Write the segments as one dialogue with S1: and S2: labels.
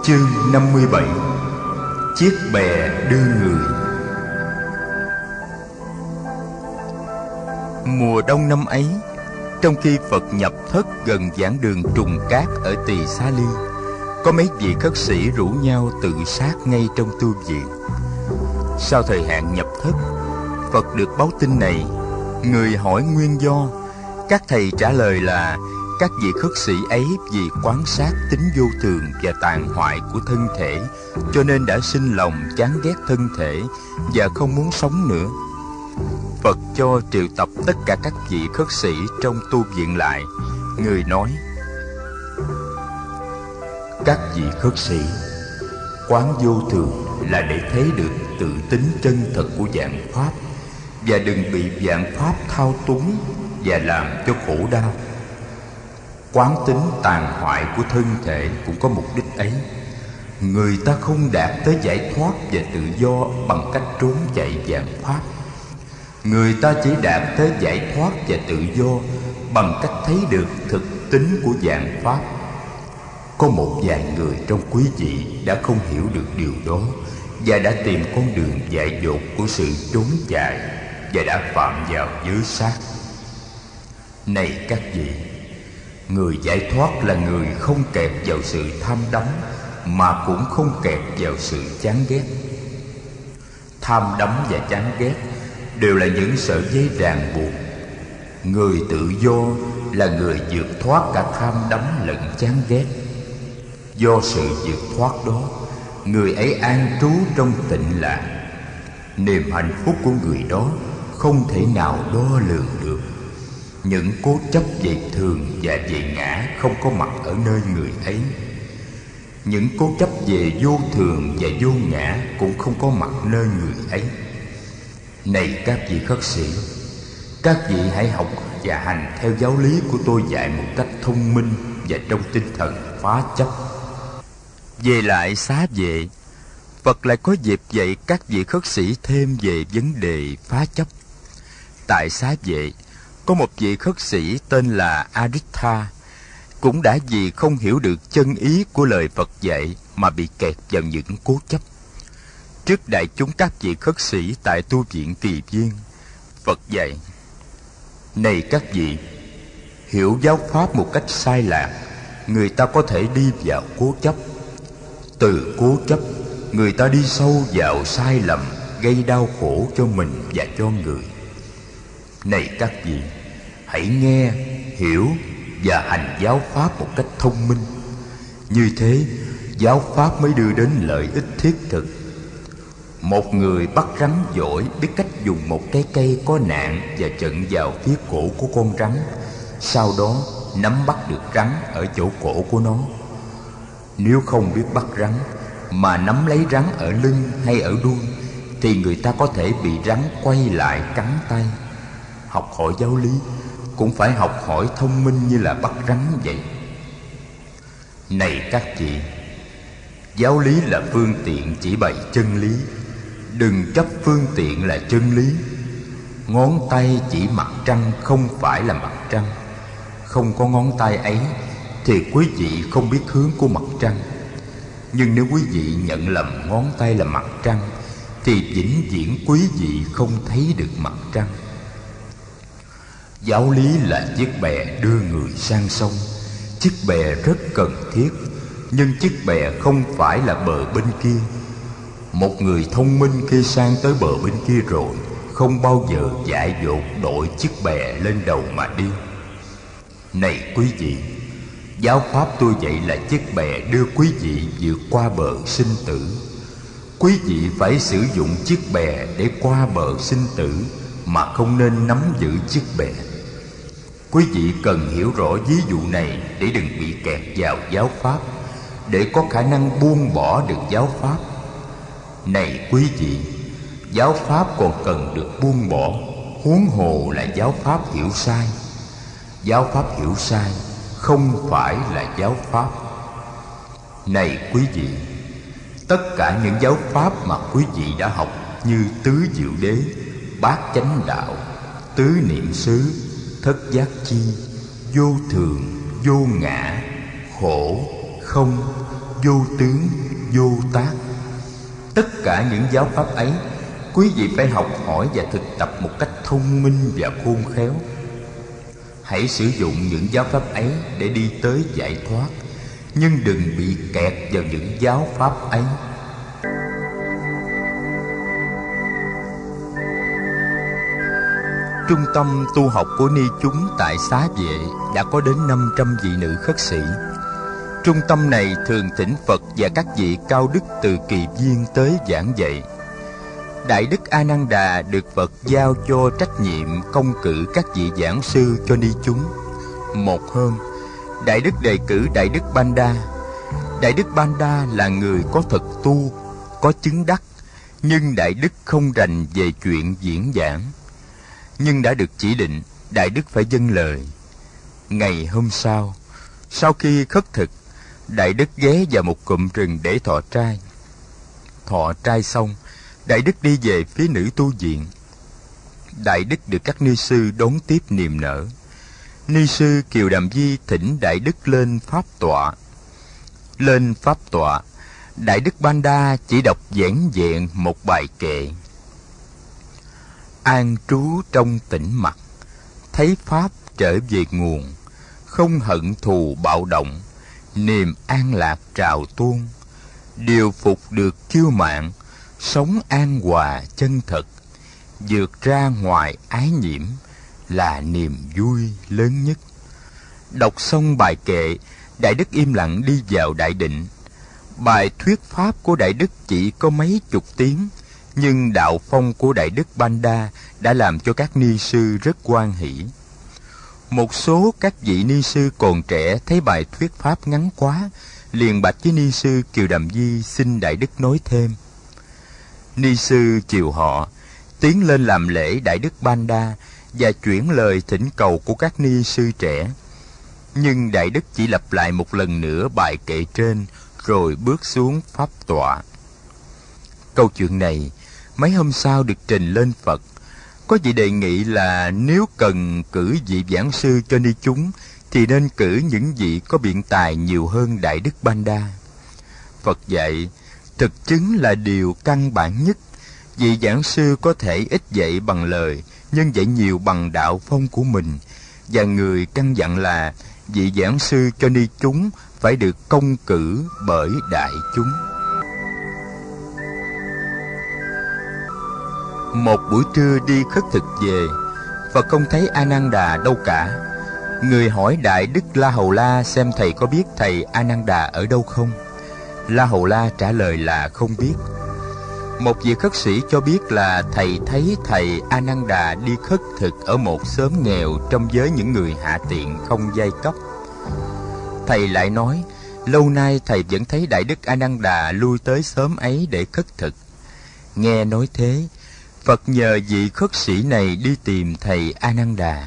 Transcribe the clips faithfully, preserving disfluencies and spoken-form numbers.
S1: Chương năm mươi bảy. Chiếc bè đưa người. Mùa đông năm ấy, trong khi Phật nhập thất gần giảng đường Trùng Cát ở Tỳ Xá Ly, có mấy vị khất sĩ rủ nhau tự sát ngay trong tu viện. Sau thời hạn nhập thất, Phật được báo tin này. Người hỏi nguyên do, các thầy trả lời là các vị khất sĩ ấy vì quan sát tính vô thường và tàn hoại của thân thể, cho nên đã sinh lòng chán ghét thân thể và không muốn sống nữa. Phật cho triệu tập tất cả các vị khất sĩ trong tu viện lại. Người nói: các vị khất sĩ, quán vô thường là để thấy được tự tính chân thật của vạn pháp, và đừng bị vạn pháp thao túng và làm cho khổ đau. Quán tính tàn hoại của thân thể cũng có mục đích ấy. Người ta không đạt tới giải thoát và tự do bằng cách trốn chạy vạn pháp. Người ta chỉ đạt tới giải thoát và tự do bằng cách thấy được thực tính của vạn pháp. Có một vài người trong quý vị đã không hiểu được điều đó và đã tìm con đường dại dột của sự trốn chạy và đã phạm vào giới sát. Này các vị, người giải thoát là người không kẹp vào sự tham đắm, mà cũng không kẹp vào sự chán ghét. Tham đắm và chán ghét đều là những sợi dây ràng buộc. Người tự do là người vượt thoát cả tham đắm lẫn chán ghét. Do sự vượt thoát đó, người ấy an trú trong tịnh lạc. Niềm hạnh phúc của người đó không thể nào đo lường được. Những cố chấp về thường và về ngã không có mặt ở nơi người ấy. Những cố chấp về vô thường và vô ngã cũng không có mặt nơi người ấy. Này các vị khất sĩ, các vị hãy học và hành theo giáo lý của tôi dạy một cách thông minh và trong tinh thần phá chấp. Về lại xá vệ, Phật lại có dịp dạy các vị khất sĩ thêm về vấn đề phá chấp. Tại xá vệ, có một vị khất sĩ tên là Aritha, cũng đã vì không hiểu được chân ý của lời Phật dạy mà bị kẹt vào những cố chấp. Trước đại chúng các vị khất sĩ tại tu viện Tỳ Viên, Phật dạy: này các vị, hiểu giáo pháp một cách sai lạc, người ta có thể đi vào cố chấp. Từ cố chấp, người ta đi sâu vào sai lầm, gây đau khổ cho mình và cho người. Này các vị, hãy nghe, hiểu và hành giáo pháp một cách thông minh. Như thế, giáo pháp mới đưa đến lợi ích thiết thực. Một người bắt rắn giỏi biết cách dùng một cái cây có nạn và chận vào phía cổ của con rắn, sau đó nắm bắt được rắn ở chỗ cổ của nó. Nếu không biết bắt rắn mà nắm lấy rắn ở lưng hay ở đuôi, thì người ta có thể bị rắn quay lại cắn tay. Học hỏi giáo lý cũng phải học hỏi thông minh như là bắt rắn vậy. Này các vị, giáo lý là phương tiện chỉ bày chân lý, đừng chấp phương tiện là chân lý. Ngón tay chỉ mặt trăng không phải là mặt trăng. Không có ngón tay ấy thì quý vị không biết hướng của mặt trăng. Nhưng nếu quý vị nhận lầm ngón tay là mặt trăng, thì vĩnh viễn quý vị không thấy được mặt trăng. Giáo lý là chiếc bè đưa người sang sông. Chiếc bè rất cần thiết, nhưng chiếc bè không phải là bờ bên kia. Một người thông minh khi sang tới bờ bên kia rồi, không bao giờ dại dột đội chiếc bè lên đầu mà đi. Này quý vị, giáo pháp tôi dạy là chiếc bè đưa quý vị vượt qua bờ sinh tử. Quý vị phải sử dụng chiếc bè để qua bờ sinh tử, mà không nên nắm giữ chiếc bè. Quý vị cần hiểu rõ ví dụ này để đừng bị kẹt vào giáo pháp, để có khả năng buông bỏ được giáo pháp. Này quý vị, giáo pháp còn cần được buông bỏ, huống hồ là giáo pháp hiểu sai. Giáo pháp hiểu sai không phải là giáo pháp. Này quý vị, tất cả những giáo pháp mà quý vị đã học như tứ diệu đế, bát chánh đạo, tứ niệm xứ, thất giác chi, vô thường, vô ngã, khổ, không, vô tướng, vô tác. Tất cả những giáo pháp ấy, quý vị phải học hỏi và thực tập một cách thông minh và khôn khéo. Hãy sử dụng những giáo pháp ấy để đi tới giải thoát, nhưng đừng bị kẹt vào những giáo pháp ấy. Trung tâm tu học của ni chúng tại Xá Vệ đã có đến năm trăm vị nữ khất sĩ. Trung tâm này thường thỉnh Phật và các vị cao đức từ Kỳ Viên tới giảng dạy. Đại đức A Nan Đà được Phật giao cho trách nhiệm công cử các vị giảng sư cho ni chúng. Một hôm, Đại đức đề cử Đại đức Banda. Đại đức Banda là người có thực tu, có chứng đắc, nhưng Đại đức không rành về chuyện diễn giảng. Nhưng đã được chỉ định, Đại đức phải vâng lời. Ngày hôm sau, sau khi khất thực, Đại đức ghé vào một cụm rừng để thọ trai. Thọ trai xong, Đại đức đi về phía nữ tu viện. Đại đức được các ni sư đón tiếp niềm nở. Ni sư Kiều Đàm Di thỉnh Đại đức lên pháp tọa. Lên pháp tọa, Đại đức Banda chỉ đọc vẻn vẹn một bài kệ: an trú trong tĩnh mặc, thấy pháp trở về nguồn, không hận thù bạo động, niềm an lạc trào tuôn, điều phục được kiêu mạn, sống an hòa chân thật, vượt ra ngoài ái nhiễm là niềm vui lớn nhất. Đọc xong bài kệ, Đại đức im lặng đi vào đại định. Bài thuyết pháp của Đại đức chỉ có mấy chục tiếng, nhưng đạo phong của Đại đức Banda đã làm cho các ni sư rất hoan hỷ. Một số các vị ni sư còn trẻ thấy bài thuyết pháp ngắn quá, liền bạch với ni sư Kiều Đàm Di xin Đại đức nói thêm. Ni sư chiều họ, tiến lên làm lễ Đại đức Banda và chuyển lời thỉnh cầu của các ni sư trẻ. Nhưng Đại đức chỉ lặp lại một lần nữa bài kệ trên, rồi bước xuống pháp tọa. Câu chuyện này mấy hôm sau được trình lên Phật. Có vị đề nghị là nếu cần cử vị giảng sư cho ni chúng thì nên cử những vị có biện tài nhiều hơn Đại đức Banda. Phật dạy, thực chứng là điều căn bản nhất. Vị giảng sư có thể ít dạy bằng lời, nhưng dạy nhiều bằng đạo phong của mình. Và người căn dặn là vị giảng sư cho ni chúng phải được công cử bởi đại chúng. Một buổi trưa đi khất thực về, Phật không thấy A Nan Đà đâu cả. Người hỏi Đại đức La Hầu La xem thầy có biết thầy A Nan Đà ở đâu không. La Hầu La trả lời là không biết. Một vị khất sĩ cho biết là thầy thấy thầy A Nan Đà đi khất thực ở một xóm nghèo trong giới những người hạ tiện không giai cấp. Thầy lại nói, lâu nay thầy vẫn thấy Đại đức A Nan Đà lui tới xóm ấy để khất thực. Nghe nói thế, Phật nhờ vị khất sĩ này đi tìm thầy A Nan Đà.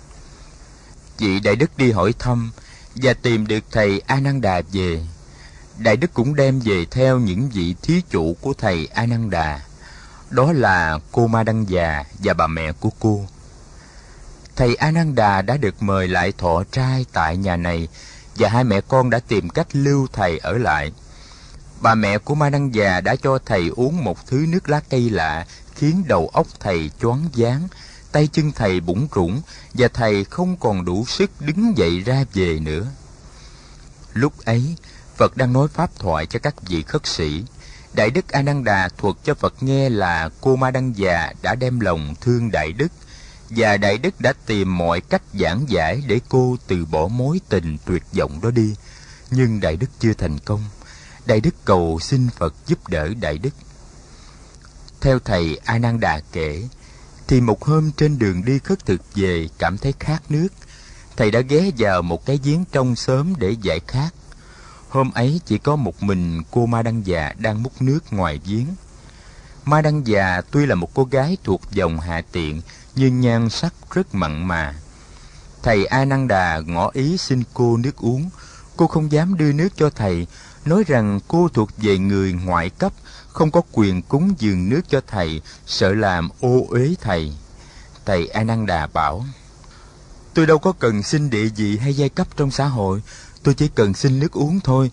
S1: Vị Đại đức đi hỏi thăm và tìm được thầy A Nan Đà về. Đại đức cũng đem về theo những vị thí chủ của thầy A Nan Đà, đó là cô Ma Đăng Già và bà mẹ của cô. Thầy A Nan Đà đã được mời lại thọ trai tại nhà này, và hai mẹ con đã tìm cách lưu thầy ở lại. Bà mẹ của Ma Đăng Già đã cho thầy uống một thứ nước lá cây lạ, khiến đầu óc thầy choáng váng, tay chân thầy bủn rủn, và thầy không còn đủ sức đứng dậy ra về nữa. Lúc ấy, Phật đang nói pháp thoại cho các vị khất sĩ. Đại đức A Nan Đà thuật cho Phật nghe là cô Ma Đăng Già đã đem lòng thương Đại đức, và Đại đức đã tìm mọi cách giảng giải để cô từ bỏ mối tình tuyệt vọng đó đi. Nhưng Đại đức chưa thành công. Đại đức cầu xin Phật giúp đỡ Đại đức. Theo thầy A Nan Đà kể, thì một hôm trên đường đi khất thực về cảm thấy khát nước. Thầy đã ghé vào một cái giếng trong xóm để giải khát. Hôm ấy chỉ có một mình cô Ma Đăng Già đang múc nước ngoài giếng. Ma Đăng Già tuy là một cô gái thuộc dòng hạ tiện, nhưng nhan sắc rất mặn mà. Thầy A Nan Đà ngỏ ý xin cô nước uống. Cô không dám đưa nước cho thầy, nói rằng cô thuộc về người ngoại cấp, không có quyền cúng dường nước cho thầy, sợ làm ô uế thầy. Thầy A Nan Đà bảo, tôi đâu có cần xin địa vị hay giai cấp trong xã hội, tôi chỉ cần xin nước uống thôi.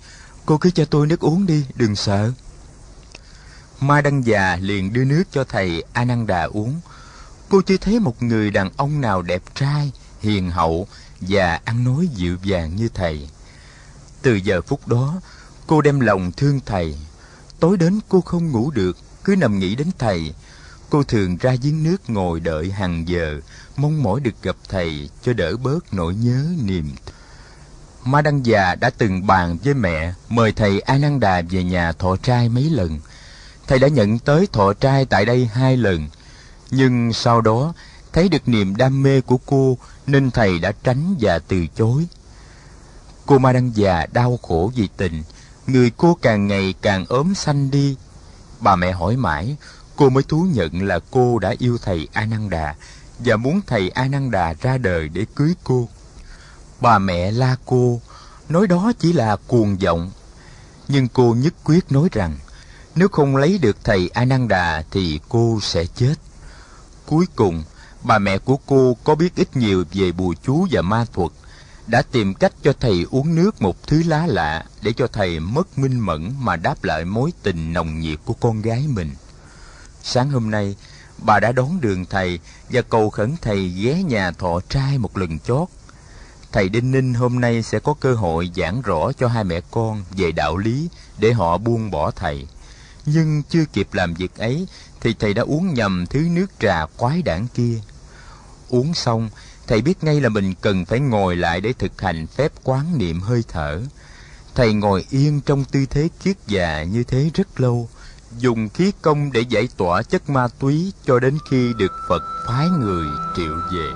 S1: Cô cứ cho tôi nước uống đi, đừng sợ. Ma Đăng Già liền đưa nước cho thầy Ananda uống. Cô chưa thấy một người đàn ông nào đẹp trai, hiền hậu và ăn nói dịu dàng như thầy. Từ giờ phút đó, cô đem lòng thương thầy. Tối đến cô không ngủ được, cứ nằm nghĩ đến thầy. Cô thường ra giếng nước ngồi đợi hàng giờ, mong mỏi được gặp thầy cho đỡ bớt nỗi nhớ niềm. Ma Đăng Già đã từng bàn với mẹ mời thầy Ananda về nhà thọ trai mấy lần. Thầy đã nhận tới thọ trai tại đây hai lần, nhưng sau đó thấy được niềm đam mê của cô nên thầy đã tránh và từ chối. Cô Ma Đăng Già đau khổ vì tình, người cô càng ngày càng ốm xanh đi. Bà mẹ hỏi mãi, cô mới thú nhận là cô đã yêu thầy Ananda và muốn thầy Ananda ra đời để cưới cô. Bà mẹ la cô, nói đó chỉ là cuồng vọng. Nhưng cô nhất quyết nói rằng nếu không lấy được thầy Ananda thì cô sẽ chết. Cuối cùng, bà mẹ của cô có biết ít nhiều về bùa chú và ma thuật, đã tìm cách cho thầy uống nước một thứ lá lạ để cho thầy mất minh mẫn mà đáp lại mối tình nồng nhiệt của con gái mình. Sáng hôm nay, bà đã đón đường thầy và cầu khẩn thầy ghé nhà thọ trai một lần chót. Thầy Đinh Ninh hôm nay sẽ có cơ hội giảng rõ cho hai mẹ con về đạo lý để họ buông bỏ thầy. Nhưng chưa kịp làm việc ấy thì thầy đã uống nhầm thứ nước trà quái đản kia. Uống xong, thầy biết ngay là mình cần phải ngồi lại để thực hành phép quán niệm hơi thở. Thầy ngồi yên trong tư thế kiết già như thế rất lâu, dùng khí công để giải tỏa chất ma túy cho đến khi được Phật phái người triệu về.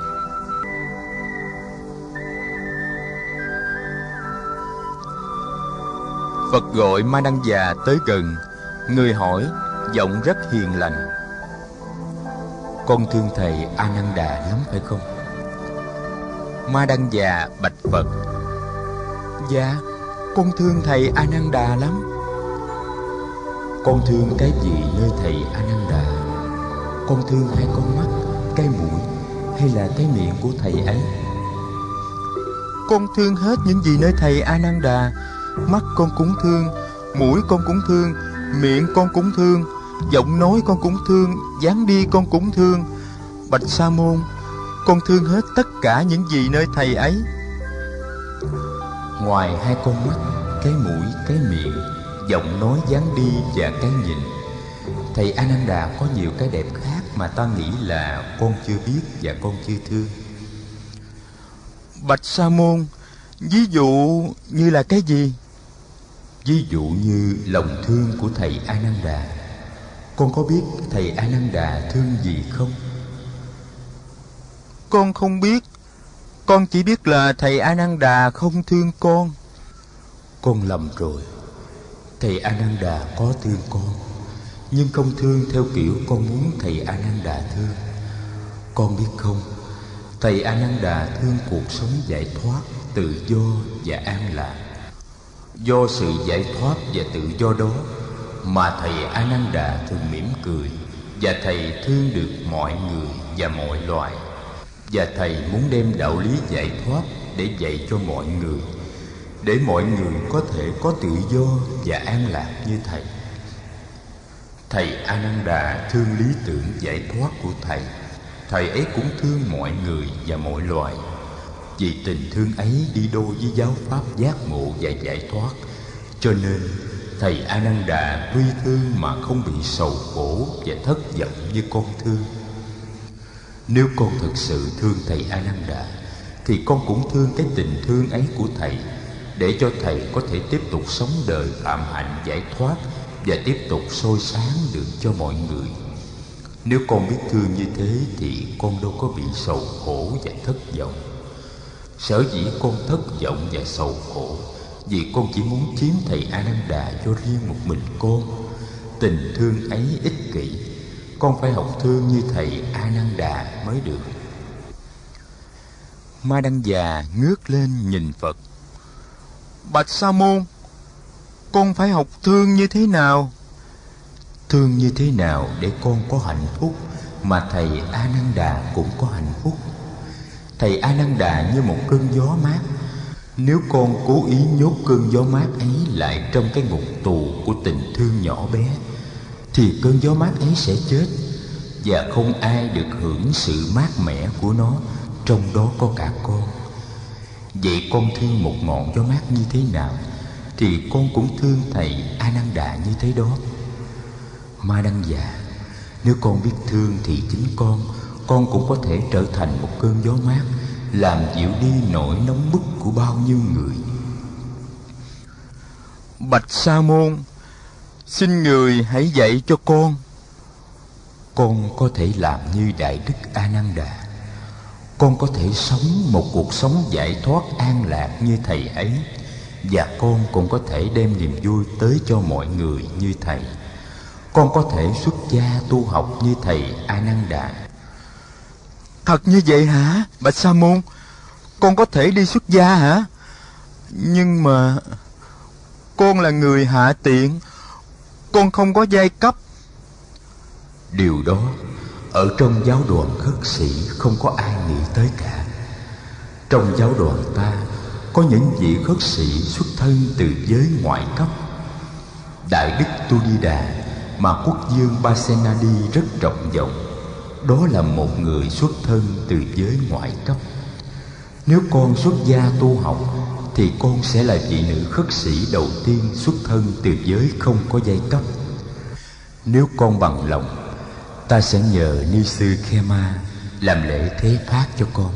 S1: Phật gọi Ma Đăng Già tới gần. Người hỏi, giọng rất hiền lành: con thương thầy Ananda lắm phải không? Ma Đăng Già bạch Phật: dạ, con thương thầy Ananda lắm. Con thương cái gì nơi thầy Ananda? Con thương hai con mắt, cái mũi hay là cái miệng của thầy ấy? Con thương hết những gì nơi thầy Ananda. Mắt con cũng thương, mũi con cũng thương, miệng con cũng thương, giọng nói con cũng thương, dáng đi con cũng thương. Bạch Sa Môn, con thương hết tất cả những gì nơi thầy ấy. Ngoài hai con mắt, cái mũi, cái miệng, giọng nói, dáng đi và cái nhìn, thầy Ananda có nhiều cái đẹp khác mà ta nghĩ là con chưa biết và con chưa thương. Bạch Sa Môn, ví dụ như là cái gì? Ví dụ như lòng thương của thầy Ananda. Con có biết thầy Ananda thương gì không? Con không biết. Con chỉ biết là thầy Ananda không thương con. Con lầm rồi. Thầy Ananda có thương con, nhưng không thương theo kiểu con muốn thầy Ananda thương. Con biết không, thầy Ananda thương cuộc sống giải thoát, tự do và an lạc. Do sự giải thoát và tự do đó mà thầy Ananda thường mỉm cười, và thầy thương được mọi người và mọi loài. Và thầy muốn đem đạo lý giải thoát để dạy cho mọi người, để mọi người có thể có tự do và an lạc như thầy. Thầy Ananda thương lý tưởng giải thoát của thầy. Thầy ấy cũng thương mọi người và mọi loài. Vì tình thương ấy đi đôi với giáo pháp giác ngộ và giải thoát, cho nên thầy Ananda tuy thương mà không bị sầu khổ và thất vọng như con thương. Nếu con thực sự thương thầy Ananda thì con cũng thương cái tình thương ấy của thầy, để cho thầy có thể tiếp tục sống đời phạm hạnh giải thoát và tiếp tục soi sáng được cho mọi người. Nếu con biết thương như thế thì con đâu có bị sầu khổ và thất vọng. Sở dĩ con thất vọng và sầu khổ vì con chỉ muốn chiếm thầy Ananda cho riêng một mình con. Tình thương ấy ích kỷ. Con phải học thương như thầy Ananda mới được. Ma Đăng Già ngước lên nhìn Phật. Bạch Sa Môn, con phải học thương như thế nào? Thương như thế nào để con có hạnh phúc mà thầy Ananda cũng có hạnh phúc? Thầy Ananda như một cơn gió mát, Nếu con cố ý nhốt cơn gió mát ấy lại trong cái ngục tù của tình thương nhỏ bé, thì cơn gió mát ấy sẽ chết, và không ai được hưởng sự mát mẻ của nó, trong đó có cả con. Vậy con thương một ngọn gió mát như thế nào, thì con cũng thương thầy Ananda như thế đó. Ma Đăng Già, nếu con biết thương thì chính con, con cũng có thể trở thành một cơn gió mát, làm dịu đi nỗi nóng bức của bao nhiêu người.
S2: Bạch Sa môn, xin người hãy dạy cho con.
S1: Con có thể làm như Đại Đức Ananda. Con có thể sống một cuộc sống giải thoát an lạc như thầy ấy, và con cũng có thể đem niềm vui tới cho mọi người như thầy. Con có thể xuất gia tu học như thầy Ananda.
S2: Thật như vậy hả, Bạch Sa môn? Con có thể đi xuất gia hả? Nhưng mà con là người hạ tiện, con không có giai cấp.
S1: Điều đó ở trong giáo đoàn khất sĩ không có ai nghĩ tới cả. Trong giáo đoàn ta có những vị khất sĩ xuất thân từ giới ngoại cấp. Đại Đức Tu Di Đà mà quốc vương Pasenadi rất trọng vọng, đó là một người xuất thân từ giới ngoại cấp. Nếu con xuất gia tu học, thì con sẽ là vị nữ khất sĩ đầu tiên xuất thân từ giới không có giai cấp. Nếu con bằng lòng, ta sẽ nhờ Ni sư Khema làm lễ thế phát cho con.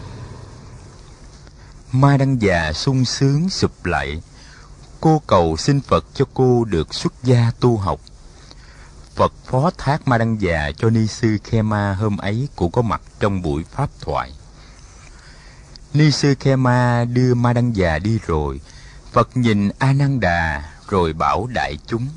S2: Ma Đăng Già sung sướng sụp lại. Cô cầu xin Phật cho cô được xuất gia tu học. Phật phó thác Ma Đăng Già cho Ni sư Khema hôm ấy cũng có mặt trong buổi pháp thoại. Ni sư Khema đưa Ma Đăng Già đi rồi, Phật nhìn Ananda rồi bảo đại chúng: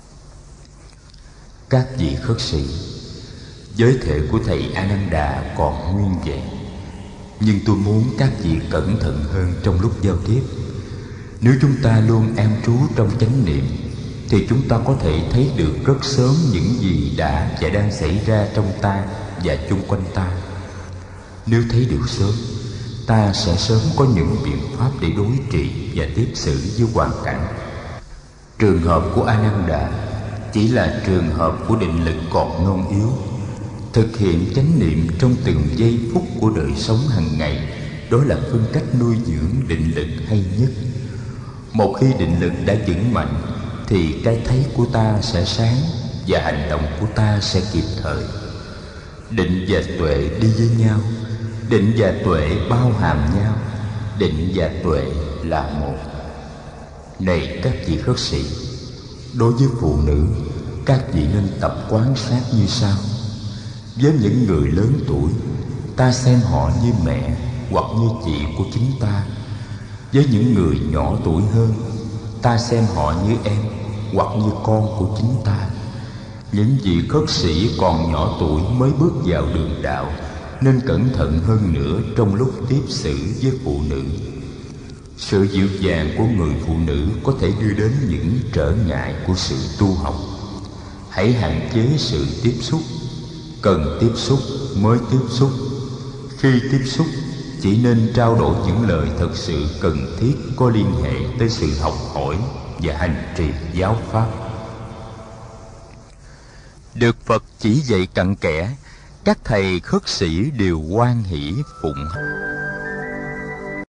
S1: Các vị khất sĩ, giới thể của thầy Ananda còn nguyên vẹn, nhưng tôi muốn các vị cẩn thận hơn trong lúc giao tiếp. Nếu chúng ta luôn an trú trong chánh niệm, thì chúng ta có thể thấy được rất sớm những gì đã và đang xảy ra trong ta và chung quanh ta. Nếu thấy được sớm, ta sẽ sớm có những biện pháp để đối trị và tiếp xử với hoàn cảnh. Trường hợp của Ananda chỉ là trường hợp của định lực còn non yếu. Thực hiện chánh niệm trong từng giây phút của đời sống hàng ngày, đó là phương cách nuôi dưỡng định lực hay nhất. Một khi định lực đã vững mạnh, thì cái thấy của ta sẽ sáng và hành động của ta sẽ kịp thời. Định và tuệ đi với nhau, định và tuệ bao hàm nhau, định và tuệ là một. Này các vị khất sĩ, đối với phụ nữ, các vị nên tập quan sát như sau. Với những người lớn tuổi, ta xem họ như mẹ hoặc như chị của chính ta. Với những người nhỏ tuổi hơn, ta xem họ như em hoặc như con của chính ta. Những vị khất sĩ còn nhỏ tuổi mới bước vào đường đạo nên cẩn thận hơn nữa trong lúc tiếp xử với phụ nữ. Sự dịu dàng của người phụ nữ có thể đưa đến những trở ngại của sự tu học. Hãy hạn chế sự tiếp xúc. Cần tiếp xúc mới tiếp xúc. Khi tiếp xúc, chỉ nên trao đổi những lời thật sự cần thiết có liên hệ tới sự học hỏi và hành trì giáo pháp.
S2: Được Phật chỉ dạy cặn kẽ, các thầy khất sĩ đều hoan hỷ phụng.